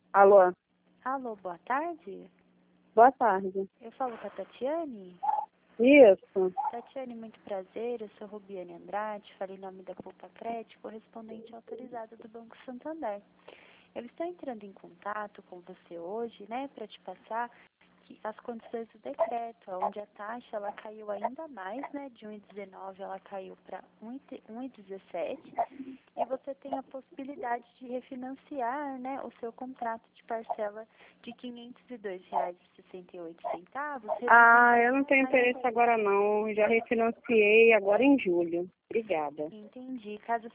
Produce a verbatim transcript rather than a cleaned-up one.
Alô, Alô, boa tarde. boa tarde. Eu falo com a Tatiane. Isso. Tatiane, muito prazer. Eu sou Rubiane Andrade, falei em nome da Poupa Crédito, correspondente autorizado do Banco Santander. Eu estou entrando em contato com você hoje, né, para te passar que as condições do decreto, onde a taxa ela caiu ainda mais, né, de um vírgula dezenove ela caiu para um vírgula dezessete e você tem a possibilidade de refinanciar, né, o seu contrato de parcela de quinhentos e dois reais e sessenta e oito centavos. Ah, eu não tenho interesse agora não. Já refinanciei agora em julho. Obrigada. Entendi. Caso